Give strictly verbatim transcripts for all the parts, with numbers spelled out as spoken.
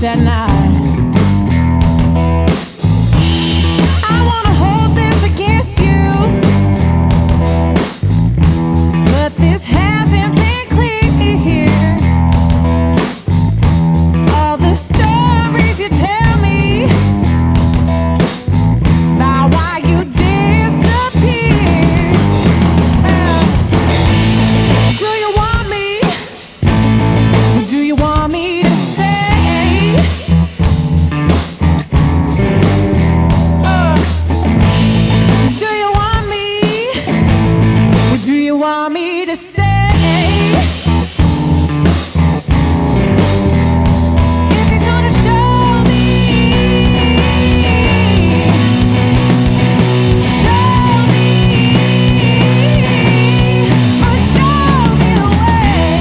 at night. I wanna hold this against you, but this hasn't been clear. All the stories you tell me about why you disappeared. Do you want me? Do you want me to say? Uh, do you want me? Do you want me to say? If you're gonna show me, show me, or show me the way.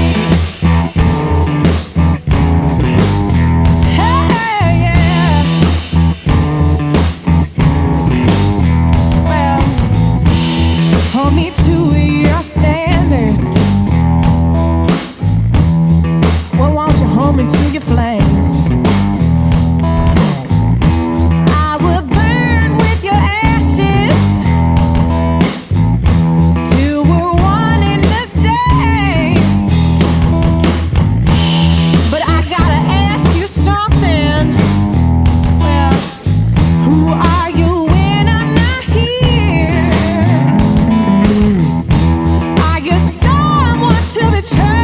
Hey, yeah. Well, hold me to your standards. Well, won't you hold me to your flame? I will burn with your ashes till we're one and the same. But I gotta ask you something. Well, who are you when I'm not here? Are you someone to be trusted?